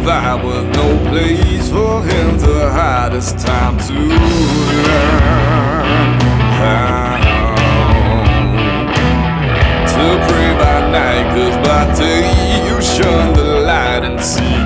there was no place for him to hide. It's time to learn how to pray by night, 'cause by day you shun the light and see